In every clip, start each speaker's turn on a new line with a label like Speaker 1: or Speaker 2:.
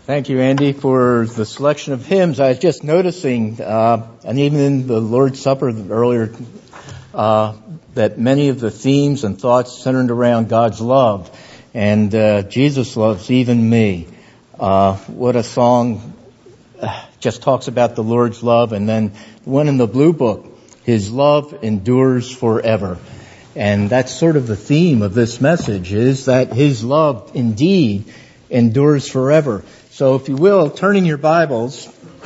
Speaker 1: Thank you, Andy, for the selection of hymns. I was just noticing, and even in the Lord's Supper earlier, that many of the themes and thoughts centered around God's love. And Jesus loves even me. What a song just talks about the Lord's love. And then the one in the Blue Book, His love endures forever. And that's sort of the theme of this message, is that His love indeed endures forever. So if you will, turning your Bibles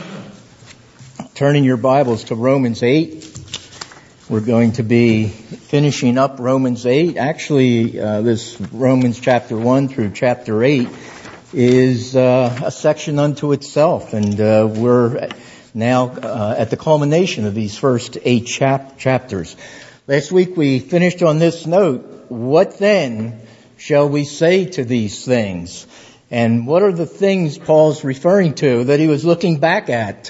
Speaker 1: to Romans 8. We're going to be finishing up Romans 8. Actually, this Romans chapter 1 through chapter 8 is a section unto itself. And we're now at the culmination of these first 8 chapters. Last week we finished on this note, what then shall we say to these things? And what are the things Paul's referring to that he was looking back at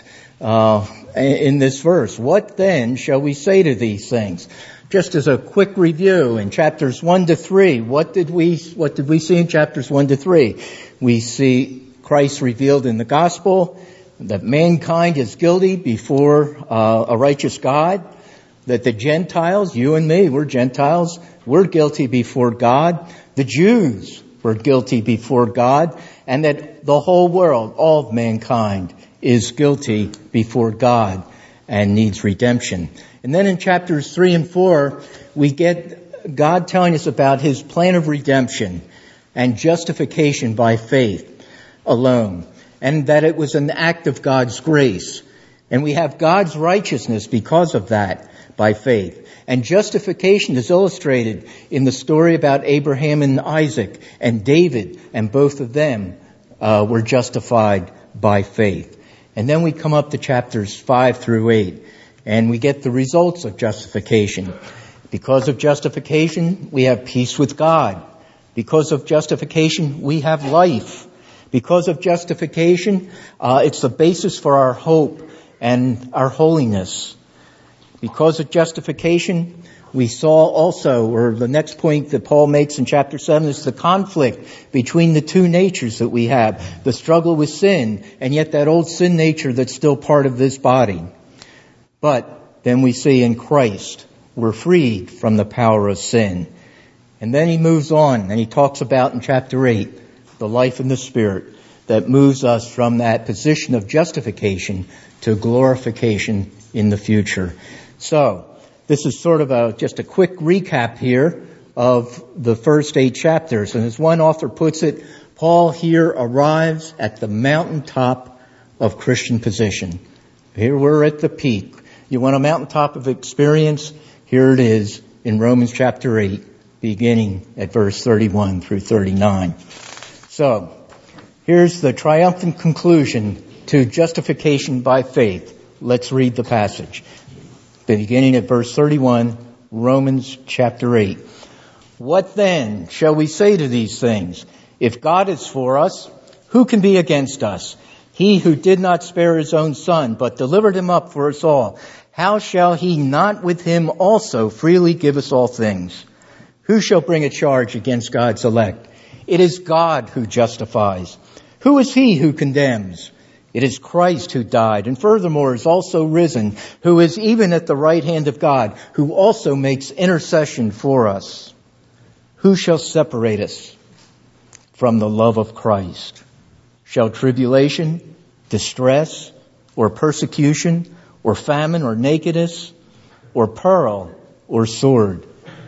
Speaker 1: in this verse? What then shall we say to these things? Just as a quick review, in chapters 1 to 3, what did we see in chapters 1 to 3? We see Christ revealed in the gospel, that mankind is guilty before a righteous God, that the Gentiles, you and me, we're Gentiles, we're guilty before God. The Jews were guilty before God, and that the whole world, all of mankind, is guilty before God and needs redemption. And then in chapters 3 and 4, we get God telling us about His plan of redemption and justification by faith alone, and that it was an act of God's grace. And we have God's righteousness because of that by faith. And justification is illustrated in the story about Abraham and Isaac and David, and both of them were justified by faith. And then we come up to chapters 5 through 8, and we get the results of justification. Because of justification, we have peace with God. Because of justification, we have life. Because of justification, it's the basis for our hope and our holiness. Because of justification, we saw also, or the next point that Paul makes in chapter 7 is the conflict between the two natures that we have. The struggle with sin, and yet that old sin nature that's still part of this body. But then we see in Christ, we're freed from the power of sin. And then he moves on, and he talks about in chapter 8, the life in the Spirit that moves us from that position of justification to glorification in the future. So, this is sort of just a quick recap here of the first 8 chapters. And as one author puts it, Paul here arrives at the mountaintop of Christian position. Here we're at the peak. You want a mountaintop of experience? Here it is in Romans chapter 8, beginning at verse 31 through 39. So, here's the triumphant conclusion to justification by faith. Let's read the passage. Beginning at verse 31, Romans chapter 8. What then shall we say to these things? If God is for us, who can be against us? He who did not spare His own Son, but delivered Him up for us all, how shall He not with Him also freely give us all things? Who shall bring a charge against God's elect? It is God who justifies. Who is He who condemns? It is Christ who died, and furthermore is also risen, who is even at the right hand of God, who also makes intercession for us. Who shall separate us from the love of Christ? Shall tribulation, distress, or persecution, or famine, or nakedness, or peril, or sword?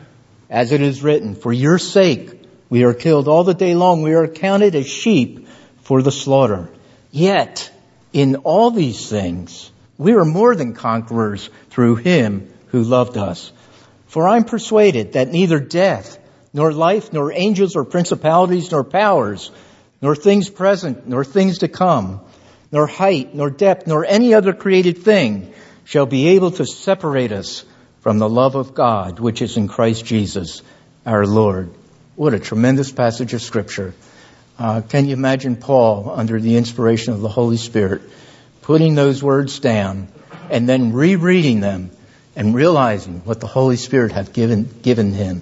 Speaker 1: As it is written, for your sake we are killed all the day long, we are accounted as sheep for the slaughter. Yet, in all these things, we are more than conquerors through Him who loved us. For I'm persuaded that neither death, nor life, nor angels, or principalities, nor powers, nor things present, nor things to come, nor height, nor depth, nor any other created thing shall be able to separate us from the love of God, which is in Christ Jesus, our Lord. What a tremendous passage of Scripture. Can you imagine Paul, under the inspiration of the Holy Spirit, putting those words down and then rereading them and realizing what the Holy Spirit had given him?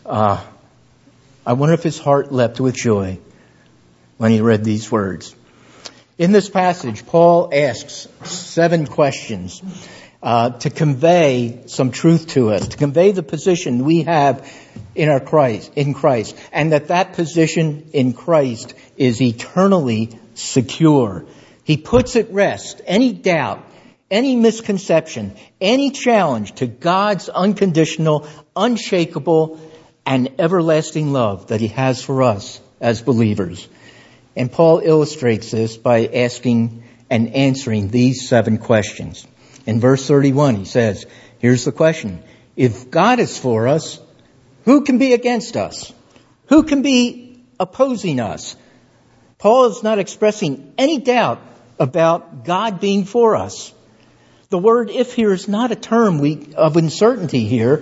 Speaker 1: I wonder if his heart leapt with joy when he read these words. In this passage, Paul asks 7 questions to convey some truth to us, to convey the position we have in Christ, and that position in Christ is eternally secure. He puts at rest any doubt, any misconception, any challenge to God's unconditional, unshakable, and everlasting love that He has for us as believers. And Paul illustrates this by asking and answering these 7 questions. In verse 31, he says, here's the question. If God is for us, who can be against us? Who can be opposing us? Paul is not expressing any doubt about God being for us. The word "if" here is not a term of uncertainty here.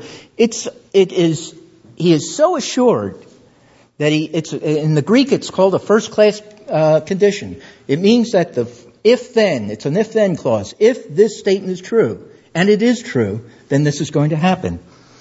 Speaker 1: He is so assured that in the Greek it's called a first-class condition. It means that it's an if-then clause. If this statement is true, and it is true, then this is going to happen.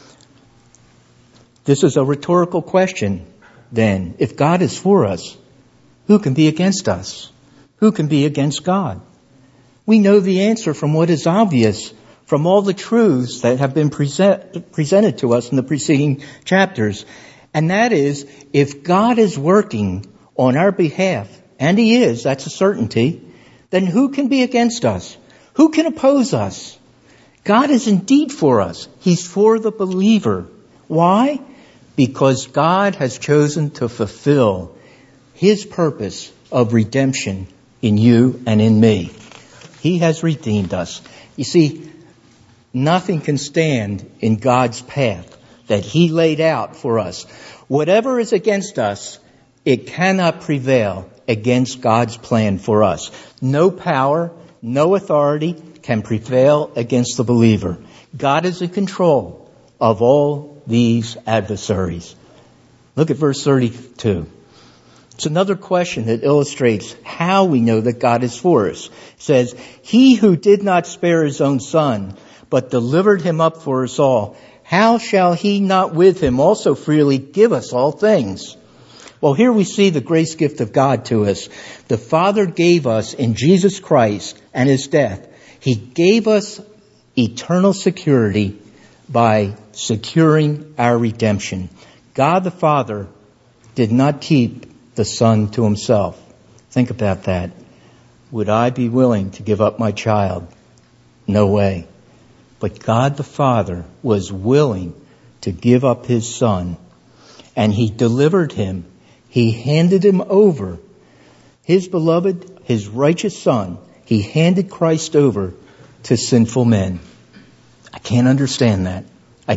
Speaker 1: This is a rhetorical question, then. If God is for us, who can be against us? Who can be against God? We know the answer from what is obvious from all the truths that have been presented to us in the preceding chapters. And that is, if God is working on our behalf, and He is, that's a certainty, then who can be against us? Who can oppose us? God is indeed for us. He's for the believer. Why? Because God has chosen to fulfill His purpose of redemption in you and in me. He has redeemed us. You see, nothing can stand in God's path that He laid out for us. Whatever is against us, it cannot prevail against God's plan for us. No power, no authority can prevail against the believer. God is in control of all these adversaries. Look at verse 32. It's another question that illustrates how we know that God is for us. It says, He who did not spare His own Son, but delivered Him up for us all, how shall He not with Him also freely give us all things? Well, here we see the grace gift of God to us. The Father gave us in Jesus Christ and His death. He gave us eternal security by securing our redemption. God the Father did not keep the Son to Himself. Think about that. Would I be willing to give up my child? No way. But God the Father was willing to give up His Son, and He delivered Him. He handed Him over. His beloved, His righteous Son, He handed Christ over to sinful men. I can't understand that.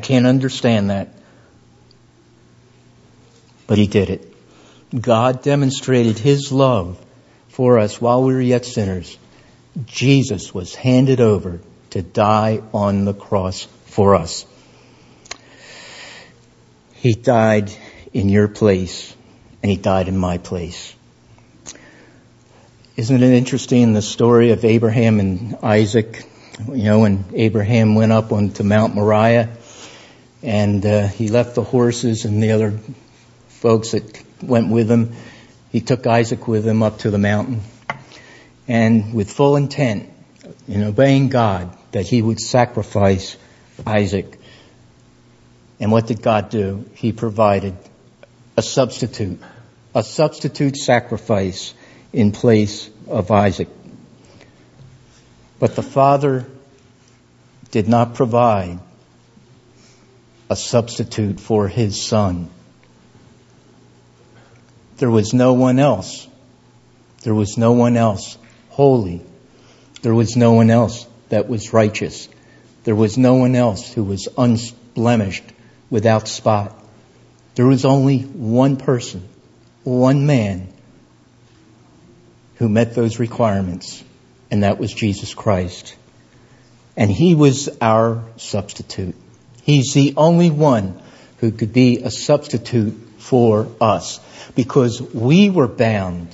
Speaker 1: But He did it. God demonstrated His love for us while we were yet sinners. Jesus was handed over to die on the cross for us. He died in your place, and He died in my place. Isn't it interesting, the story of Abraham and Isaac? You know, when Abraham went up onto Mount Moriah, and he left the horses and the other folks that went with him. He took Isaac with him up to the mountain, and with full intent, in obeying God, that he would sacrifice Isaac. And what did God do? He provided a substitute sacrifice in place of Isaac. But the Father did not provide a substitute for His Son. There was no one else. There was no one else holy. There was no one else that was righteous. There was no one else who was unblemished, without spot. There was only one person, one man, who met those requirements, and that was Jesus Christ. And He was our substitute. He's the only one who could be a substitute for us, because we were bound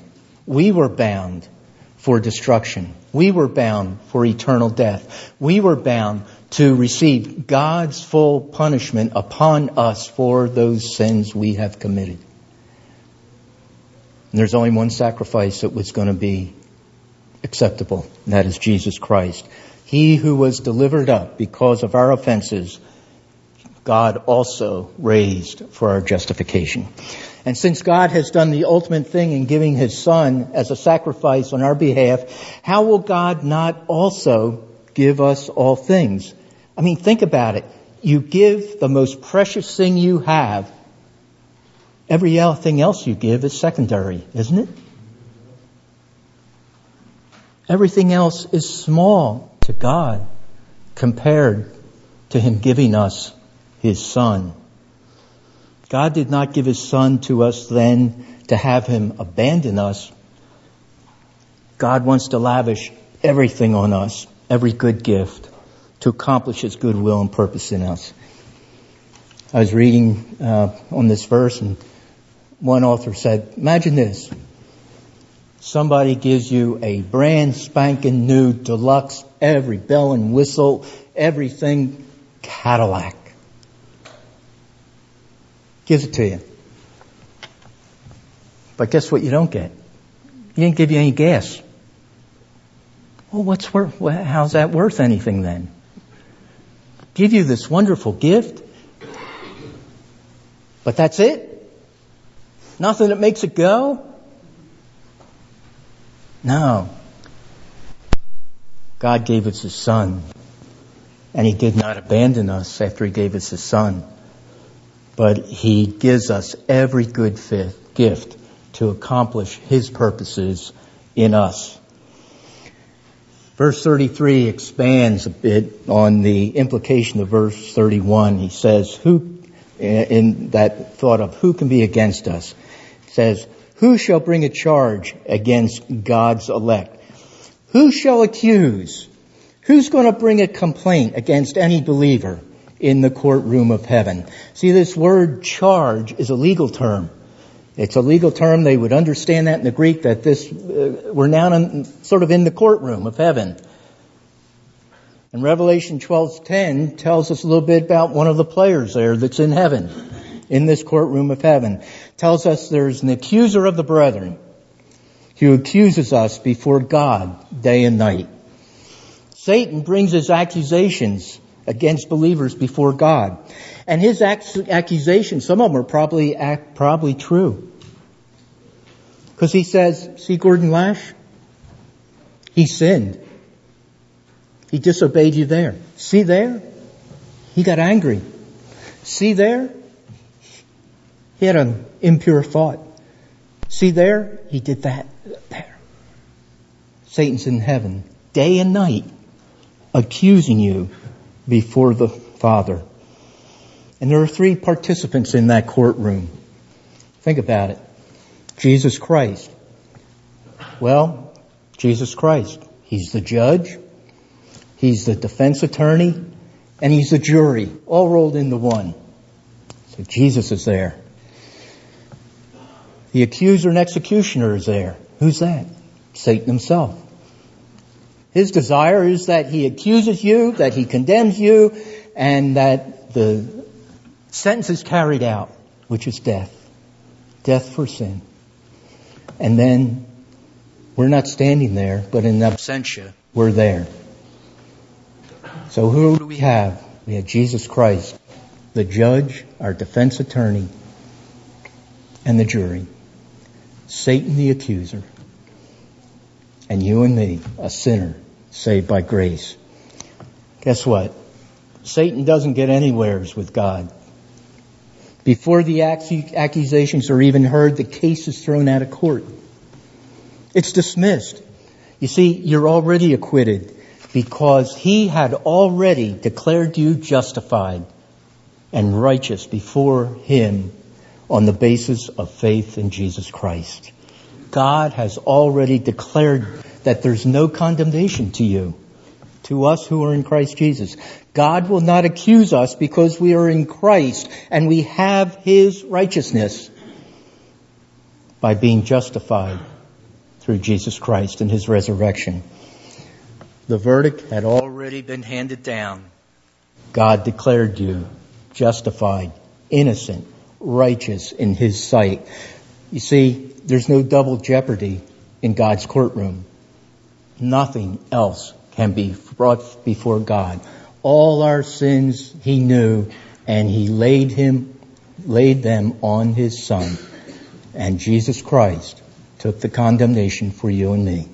Speaker 1: for destruction. We were bound for eternal death. We were bound to receive God's full punishment upon us for those sins we have committed. And there's only one sacrifice that was going to be acceptable, and that is Jesus Christ. He who was delivered up because of our offenses, God also raised for our justification. And since God has done the ultimate thing in giving His Son as a sacrifice on our behalf, how will God not also give us all things? I mean, think about it. You give the most precious thing you have. Everything else you give is secondary, isn't it? Everything else is small to God compared to Him giving us His Son. God did not give His Son to us then to have Him abandon us. God wants to lavish everything on us, every good gift, to accomplish His good will and purpose in us. I was reading on this verse, and one author said, imagine this. Somebody gives you a brand spanking new deluxe, every bell and whistle, everything Cadillac. Gives it to you. But guess what you don't get? He didn't give you any gas. Well, how's that worth anything then? Give you this wonderful gift, but that's it? Nothing that makes it go? No. God gave us His Son, and He did not abandon us after He gave us His Son. But He gives us every good gift to accomplish His purposes in us. Verse 33 expands a bit on the implication of verse 31. He says, in that thought of who can be against us, it says, who shall bring a charge against God's elect? Who shall accuse? Who's going to bring a complaint against any believer in the courtroom of heaven? See, this word charge is a legal term. It's a legal term. They would understand that in the Greek, that we're now sort of in the courtroom of heaven. And Revelation 12:10 tells us a little bit about one of the players there that's in heaven, in this courtroom of heaven. Tells us there's an accuser of the brethren who accuses us before God day and night. Satan brings his accusations against believers before God. And his accusations, some of them are probably true. Because he says, see Gordon Lash? He sinned. He disobeyed you there. See there? He got angry. See there? He had an impure thought. See there? He did that there. Satan's in heaven, day and night, accusing you before the Father. And there are three participants in that courtroom. Think about it. Jesus Christ. Well, Jesus Christ. He's the judge. He's the defense attorney. And He's the jury, all rolled into one. So Jesus is there. The accuser and executioner is there. Who's that? Satan himself. His desire is that he accuses you, that he condemns you, and that the sentence is carried out, which is death. Death for sin. And then we're not standing there, but in absentia, we're there. So who do we have? We have Jesus Christ, the judge, our defense attorney, and the jury. Satan the accuser. And you and me, a sinner, saved by grace. Guess what? Satan doesn't get anywheres with God. Before the accusations are even heard, the case is thrown out of court. It's dismissed. You see, you're already acquitted because He had already declared you justified and righteous before Him on the basis of faith in Jesus Christ. God has already declared that there's no condemnation to you, to us who are in Christ Jesus. God will not accuse us because we are in Christ and we have His righteousness by being justified through Jesus Christ and His resurrection. The verdict had already been handed down. God declared you justified, innocent, righteous in His sight. You see, there's no double jeopardy in God's courtroom. Nothing else can be brought before God. All our sins he knew, and he laid them on his Son. And Jesus Christ took the condemnation for you and me.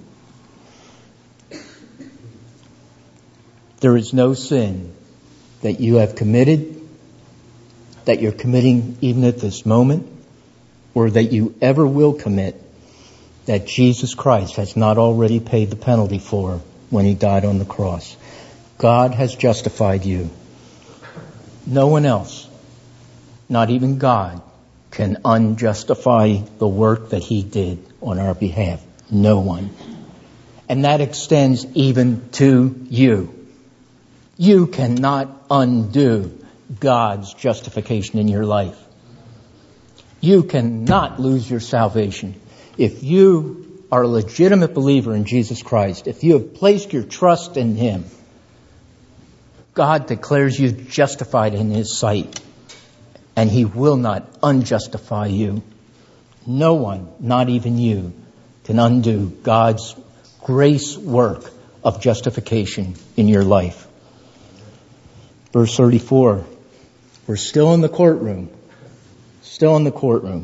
Speaker 1: There is no sin that you have committed, that you're committing even at this moment, or that you ever will commit, that Jesus Christ has not already paid the penalty for when he died on the cross. God has justified you. No one else, not even God, can unjustify the work that he did on our behalf. No one. And that extends even to you. You cannot undo God's justification in your life. You cannot lose your salvation. If you are a legitimate believer in Jesus Christ, if you have placed your trust in him, God declares you justified in his sight, and he will not unjustify you. No one, not even you, can undo God's grace work of justification in your life. Verse 34, we're still in the courtroom. Still in the courtroom.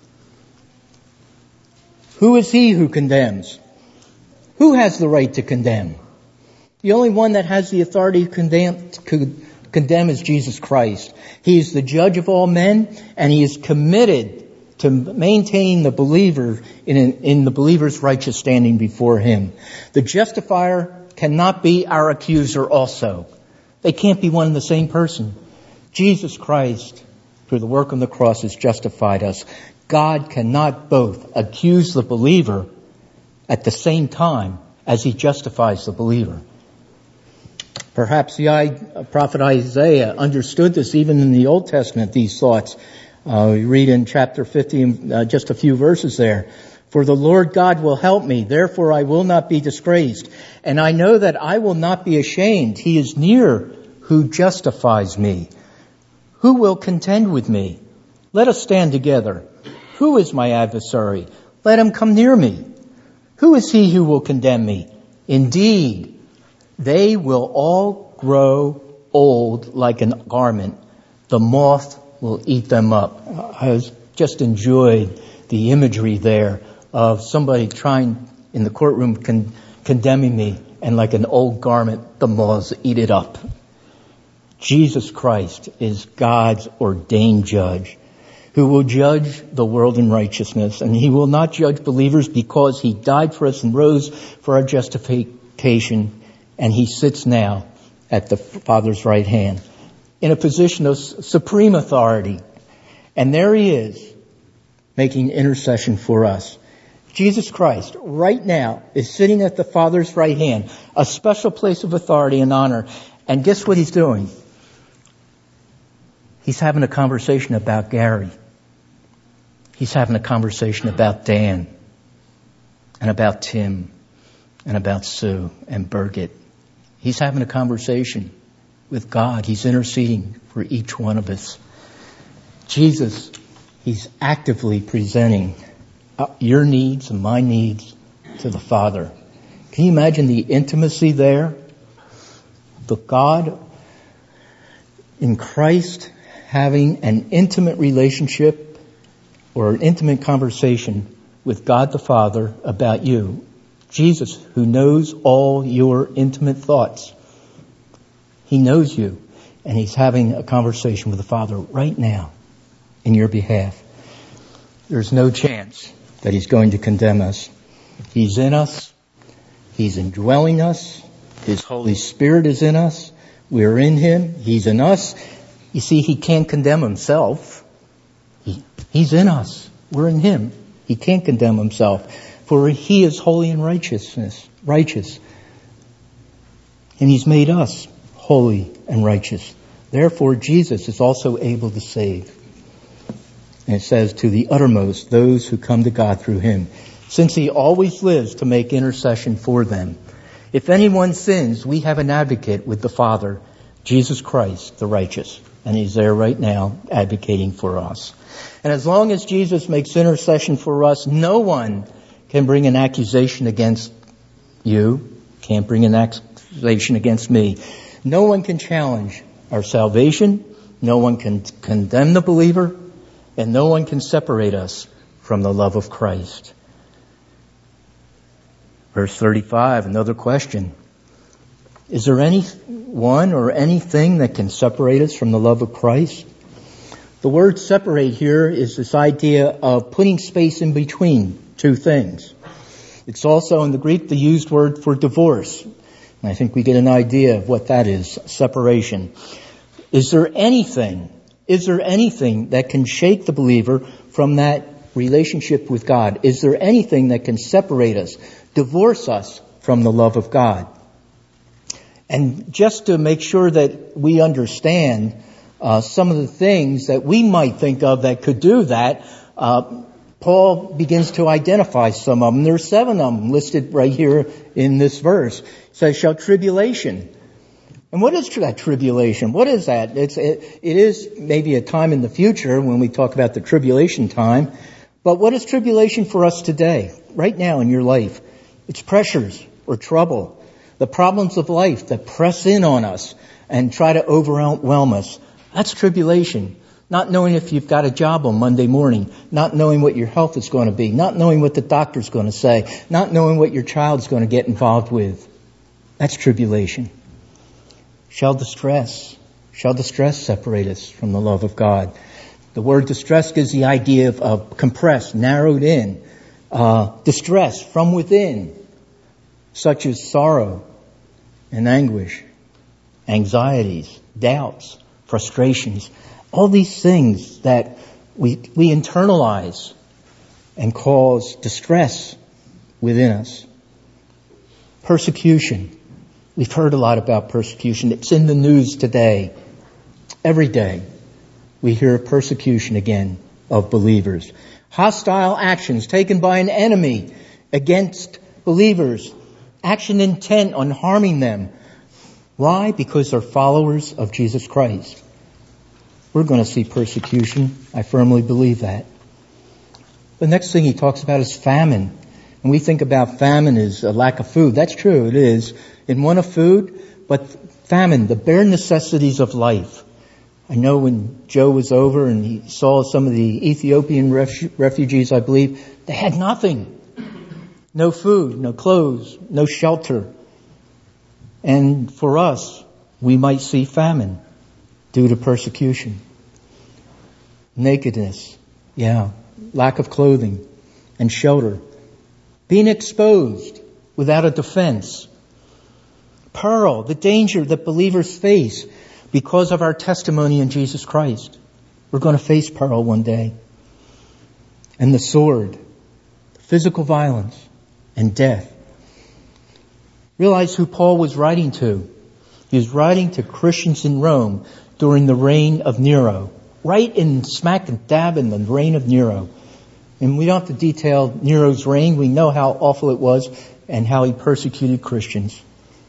Speaker 1: Who is he who condemns? Who has the right to condemn? The only one that has the authority to condemn is Jesus Christ. He is the judge of all men, and he is committed to maintain the believer in the believer's righteous standing before him. The justifier cannot be our accuser also. They can't be one and the same person. Jesus Christ, through the work on the cross, has justified us. God cannot both accuse the believer at the same time as he justifies the believer. Perhaps the prophet Isaiah understood this even in the Old Testament, these thoughts. We read in chapter 50, just a few verses there. For the Lord God will help me, therefore I will not be disgraced. And I know that I will not be ashamed. He is near who justifies me. Who will contend with me? Let us stand together. Who is my adversary? Let him come near me. Who is he who will condemn me? Indeed, they will all grow old like a garment. The moth will eat them up. I just enjoyed the imagery there of somebody trying in the courtroom condemning me, and like an old garment, the moths eat it up. Jesus Christ is God's ordained judge who will judge the world in righteousness, and he will not judge believers because he died for us and rose for our justification, and he sits now at the Father's right hand in a position of supreme authority. And there he is, making intercession for us. Jesus Christ, right now, is sitting at the Father's right hand, a special place of authority and honor. And guess what he's doing? He's having a conversation about Gary. He's having a conversation about Dan, and about Tim, and about Sue and Birgit. He's having a conversation with God. He's interceding for each one of us. Jesus, he's actively presenting your needs and my needs to the Father. Can you imagine the intimacy there? The God in Christ having an intimate relationship or an intimate conversation with God the Father about you. Jesus, who knows all your intimate thoughts. He knows you, and he's having a conversation with the Father right now in your behalf. There's no chance that he's going to condemn us. He's in us. He's indwelling us. His Holy Spirit is in us. We're in him. He's in us. You see, he can't condemn himself. He's in us. We're in him. He can't condemn himself, for he is holy and righteous. And he's made us holy and righteous. Therefore, Jesus is also able to save. And it says, to the uttermost, those who come to God through him, since he always lives to make intercession for them. If anyone sins, we have an advocate with the Father, Jesus Christ, the righteous. And he's there right now advocating for us. And as long as Jesus makes intercession for us, no one can bring an accusation against you, can't bring an accusation against me. No one can challenge our salvation. No one can condemn the believer. And no one can separate us from the love of Christ. Verse 35, another question. Is there anyone or anything that can separate us from the love of Christ? The word separate here is this idea of putting space in between two things. It's also in the Greek the used word for divorce. And I think we get an idea of what that is, separation. Is there anything that can shake the believer from that relationship with God? Is there anything that can separate us, divorce us from the love of God? And just to make sure that we understand some of the things that we might think of that could do that, Paul begins to identify some of them. There are 7 of them listed right here in this verse. It says, shall tribulation. And what is that tribulation? What is that? It is maybe a time in the future when we talk about the tribulation time. But what is tribulation for us today, right now in your life? It's pressures or trouble. The problems of life that press in on us and try to overwhelm us. That's tribulation. Not knowing if you've got a job on Monday morning. Not knowing what your health is going to be. Not knowing what the doctor's going to say. Not knowing what your child's going to get involved with. That's tribulation. Shall distress separate us from the love of God? The word distress gives the idea of compressed, narrowed in. Distress from within, such as sorrow and anguish, anxieties, doubts, frustrations, all these things that we internalize and cause distress within us. Persecution. We've heard a lot about persecution. It's in the news today. Every day we hear of persecution again of believers. Hostile actions taken by an enemy against believers. Action intent on harming them. Why? Because they're followers of Jesus Christ. We're going to see persecution. I firmly believe that. The next thing he talks about is famine. And we think about famine as a lack of food. That's true, it is. In one of food, but famine, the bare necessities of life. I know when Joe was over and he saw some of the Ethiopian refugees, I believe, they had nothing. No food, no clothes, no shelter. And for us, we might see famine due to persecution. Nakedness, lack of clothing and shelter. Being exposed without a defense. Peril, the danger that believers face because of our testimony in Jesus Christ. We're going to face peril one day. And the sword, physical violence, and death. Realize who Paul was writing to. He was writing to Christians in Rome during the reign of Nero. Right in smack dab in the reign of Nero. And we don't have to detail Nero's reign. We know how awful it was and how he persecuted Christians.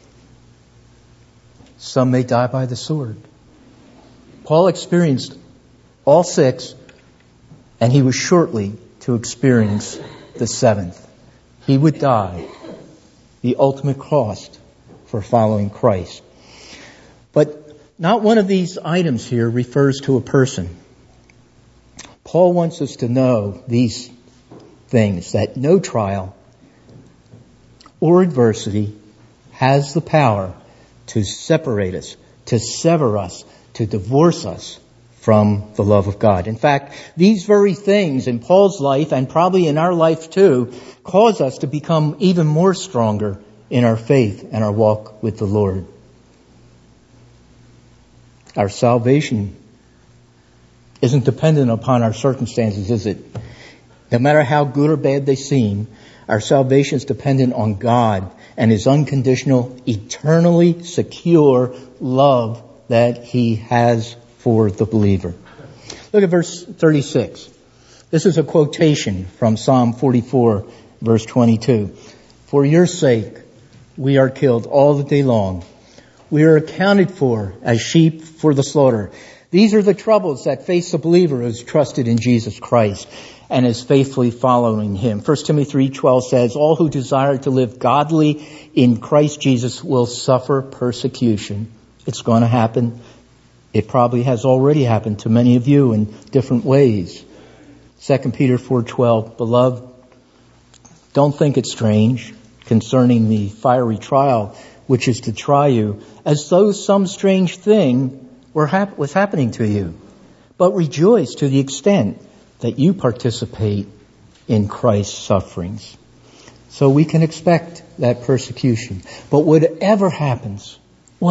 Speaker 1: Some may die by the sword. Paul experienced all 6, and he was shortly to experience the 7th. He would die, the ultimate cost for following Christ. But not one of these items here refers to a person. Paul wants us to know these things, that no trial or adversity has the power to separate us, to sever us, to divorce us from the love of God. In fact, these very things in Paul's life, and probably in our life too, cause us to become even more stronger in our faith and our walk with the Lord. Our salvation isn't dependent upon our circumstances, is it? No matter how good or bad they seem, our salvation is dependent on God and His unconditional, eternally secure love that He has for the believer. Look at verse 36. This is a quotation from Psalm 44, verse 22. For your sake, we are killed all the day long. We are accounted for as sheep for the slaughter. These are the troubles that face the believer who has trusted in Jesus Christ and is faithfully following Him. 1 Timothy 3:12 says, all who desire to live godly in Christ Jesus will suffer persecution. It's going to happen. It probably has already happened to many of you in different ways. 2 Peter 4:12, beloved, don't think it strange concerning the fiery trial which is to try you, as though some strange thing was happening to you. But rejoice to the extent that you participate in Christ's sufferings. So we can expect that persecution. But whatever happens,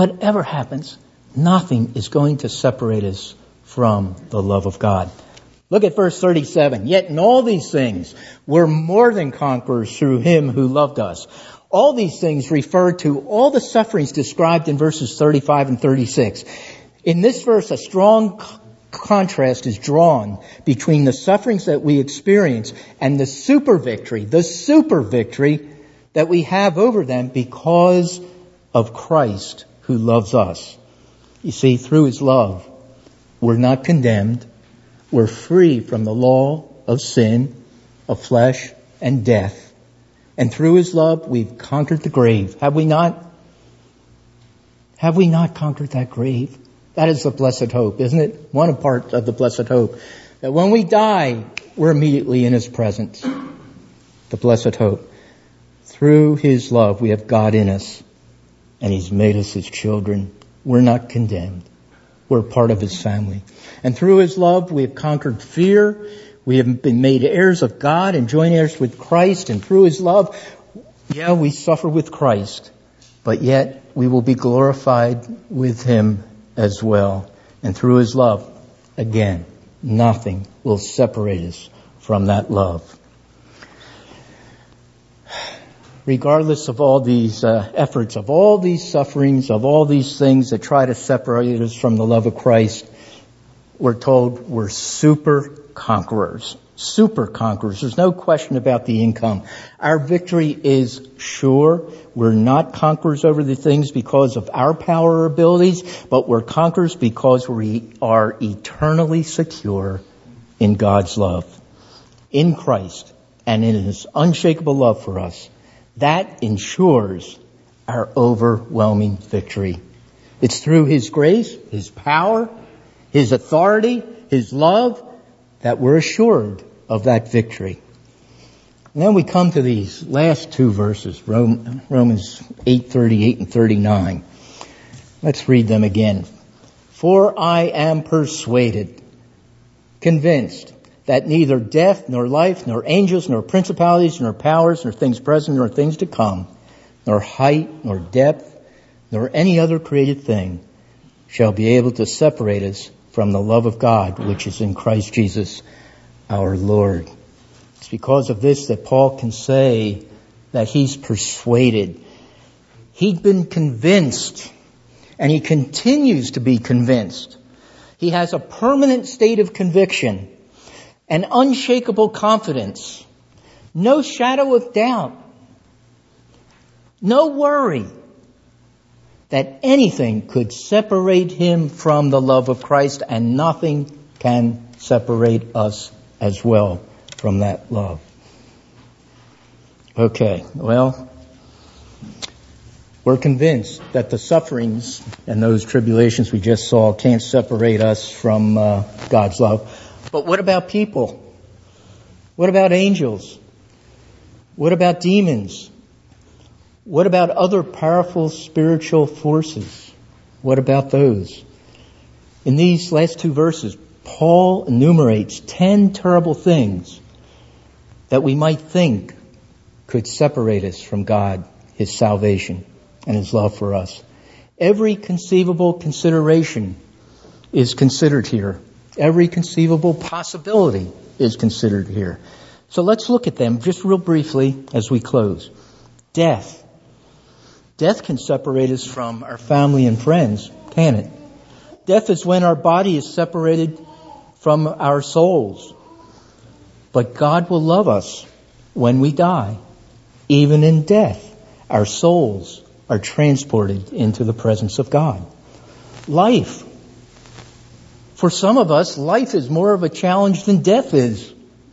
Speaker 1: nothing is going to separate us from the love of God. Look at verse 37. Yet in all these things, we're more than conquerors through Him who loved us. All these things refer to all the sufferings described in verses 35 and 36. In this verse, a strong contrast is drawn between the sufferings that we experience and the super victory that we have over them because of Christ who loves us. You see, through His love, we're not condemned. We're free from the law of sin, of flesh, and death. And through His love, we've conquered the grave. Have we not? Have we not conquered that grave? That is the blessed hope, isn't it? One part of the blessed hope. That when we die, we're immediately in His presence. The blessed hope. Through His love, we have God in us. And He's made us His children. We're not condemned. We're part of His family. And through His love, we have conquered fear. We have been made heirs of God and joint heirs with Christ. And through His love, we suffer with Christ. But yet, we will be glorified with Him as well. And through His love, again, nothing will separate us from that love. Regardless of all these efforts, of all these sufferings, of all these things that try to separate us from the love of Christ, we're told we're super conquerors. Super conquerors. There's no question about the income. Our victory is sure. We're not conquerors over the things because of our power or abilities, but we're conquerors because we are eternally secure in God's love, in Christ, and in His unshakable love for us. That ensures our overwhelming victory. It's through His grace, His power, His authority, His love, that we're assured of that victory. And then we come to these last two verses, Romans 8:38 and 39. Let's read them again. For I am persuaded, convinced, that neither death, nor life, nor angels, nor principalities, nor powers, nor things present, nor things to come, nor height, nor depth, nor any other created thing shall be able to separate us from the love of God, which is in Christ Jesus our Lord. It's because of this that Paul can say that he's persuaded. He'd been convinced, and he continues to be convinced. He has a permanent state of conviction, an unshakable confidence, no shadow of doubt, no worry that anything could separate him from the love of Christ, and nothing can separate us as well from that love. Okay, well, we're convinced that the sufferings and those tribulations we just saw can't separate us from God's love. But what about people? What about angels? What about demons? What about other powerful spiritual forces? What about those? In these last two verses, Paul enumerates 10 terrible things that we might think could separate us from God, His salvation, and His love for us. Every conceivable consideration is considered here. Every conceivable possibility is considered here. So let's look at them just real briefly as we close. Death. Death can separate us from our family and friends, can it? Death is when our body is separated from our souls. But God will love us when we die. Even in death, our souls are transported into the presence of God. Life. For some of us, life is more of a challenge than death is.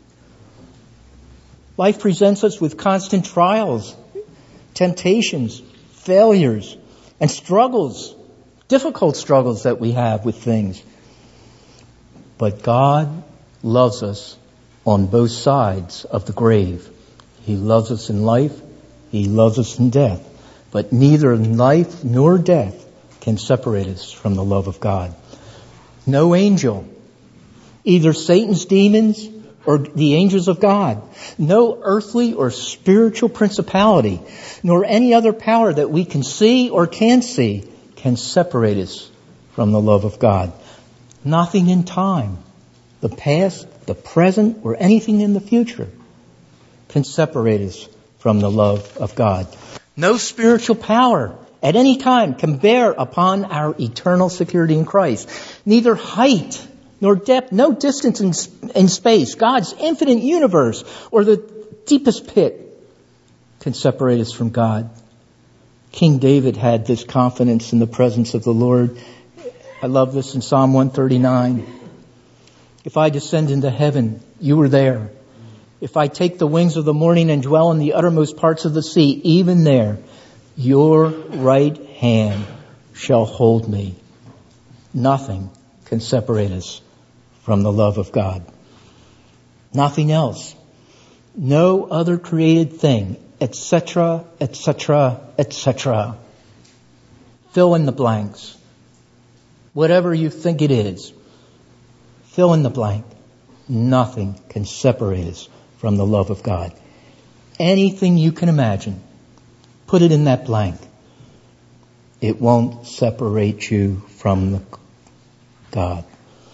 Speaker 1: Life presents us with constant trials, temptations, failures, and struggles, difficult struggles that we have with things. But God loves us on both sides of the grave. He loves us in life. He loves us in death. But neither life nor death can separate us from the love of God. No angel, either Satan's demons or the angels of God, no earthly or spiritual principality, nor any other power that we can see or can see, can separate us from the love of God. Nothing in time, the past, the present, or anything in the future can separate us from the love of God. No spiritual power at any time can bear upon our eternal security in Christ. Neither height nor depth, no distance in space, God's infinite universe, or the deepest pit can separate us from God. King David had this confidence in the presence of the Lord. I love this in Psalm 139. If I descend into heaven, you are there. If I take the wings of the morning and dwell in the uttermost parts of the sea, even there, your right hand shall hold me. Nothing can separate us from the love of God. Nothing else. No other created thing, etc., etc., etc. Fill in the blanks. Whatever you think it is, fill in the blank. Nothing can separate us from the love of God. Anything you can imagine, put it in that blank. It won't separate you from God.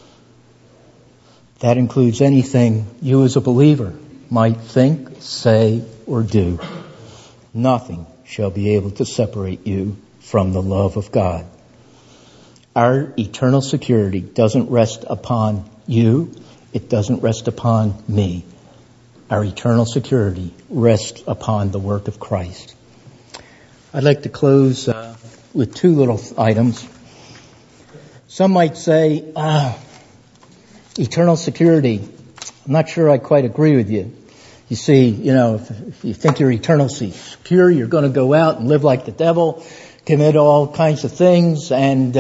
Speaker 1: That includes anything you as a believer might think, say, or do. Nothing shall be able to separate you from the love of God. Our eternal security doesn't rest upon you. It doesn't rest upon me. Our eternal security rests upon the work of Christ. I'd like to close with two little items. Some might say, eternal security, I'm not sure I quite agree with you. You see, if you think you're eternally secure, you're going to go out and live like the devil, commit all kinds of things, and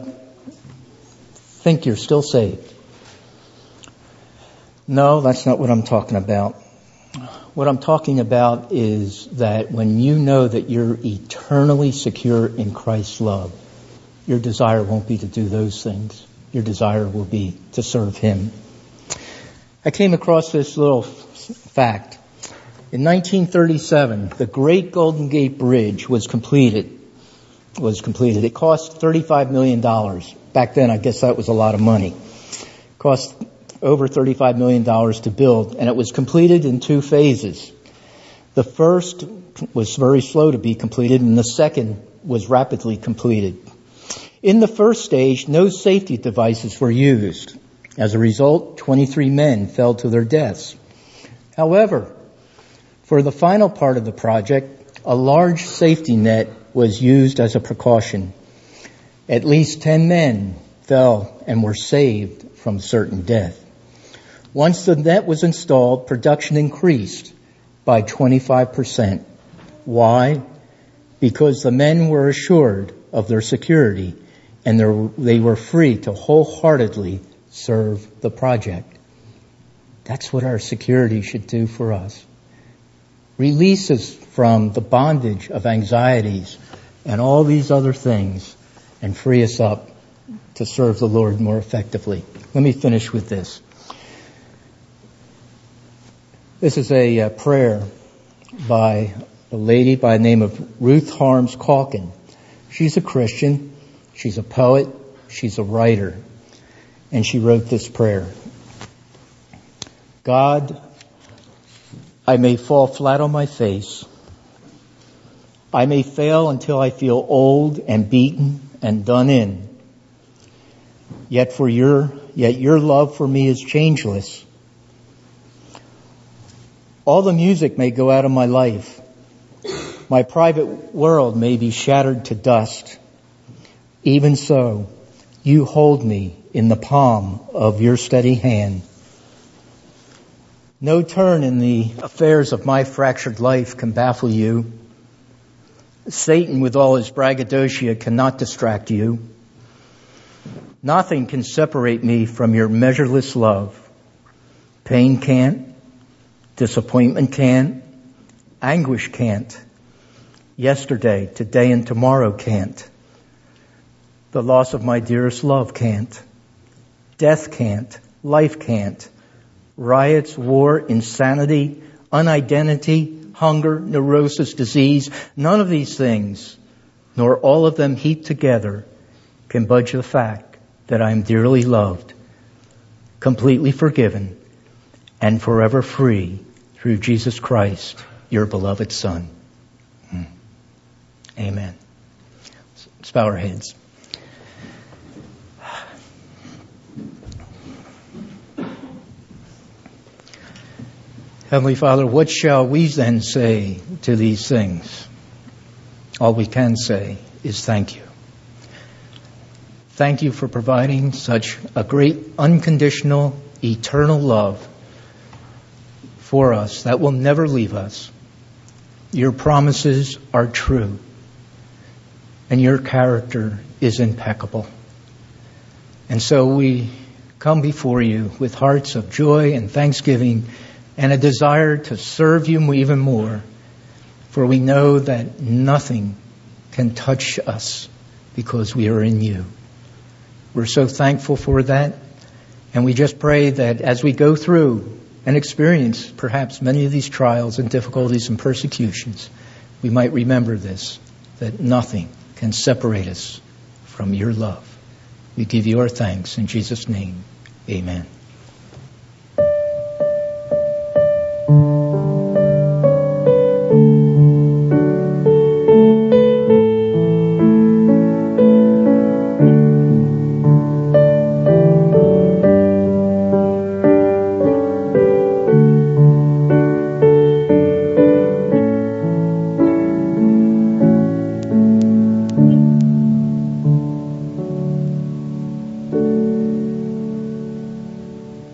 Speaker 1: think you're still saved. No, that's not what I'm talking about. What I'm talking about is that when you know that you're eternally secure in Christ's love, your desire won't be to do those things. Your desire will be to serve Him. I came across this little fact. In 1937, the Great Golden Gate Bridge was completed. It cost $35 million. Back then, I guess that was a lot of money. It cost over $35 million to build, and it was completed in two phases. The first was very slow to be completed, and the second was rapidly completed. In the first stage, no safety devices were used. As a result, 23 men fell to their deaths. However, for the final part of the project, a large safety net was used as a precaution. At least 10 men fell and were saved from certain death. Once the net was installed, production increased by 25%. Why? Because the men were assured of their security and they were free to wholeheartedly serve the project. That's what our security should do for us. Release us from the bondage of anxieties and all these other things and free us up to serve the Lord more effectively. Let me finish with this. This is a prayer by a lady by the name of Ruth Harms Calkin. She's a Christian. She's a poet. She's a writer. And she wrote this prayer. God, I may fall flat on my face. I may fail until I feel old and beaten and done in. Yet your love for me is changeless. All the music may go out of my life. My private world may be shattered to dust. Even so, you hold me in the palm of your steady hand. No turn in the affairs of my fractured life can baffle you. Satan, with all his braggadocio, cannot distract you. Nothing can separate me from your measureless love. Pain can't. Disappointment can't. Anguish can't. Yesterday, today, and tomorrow can't. The loss of my dearest love can't. Death can't. Life can't. Riots, war, insanity, unidentity, hunger, neurosis, disease, none of these things, nor all of them heaped together, can budge the fact that I am dearly loved, completely forgiven, and forever free through Jesus Christ, your beloved Son. Amen. Let's bow our heads. Heavenly Father, what shall we then say to these things? All we can say is thank you. Thank you for providing such a great, unconditional, eternal love for us that will never leave us. Your promises are true, and your character is impeccable. And so we come before you with hearts of joy and thanksgiving and a desire to serve you even more, for we know that nothing can touch us because we are in you. We're so thankful for that, and we just pray that as we go through and experience perhaps many of these trials and difficulties and persecutions, we might remember this, that nothing can separate us from your love. We give you our thanks in Jesus' name. Amen.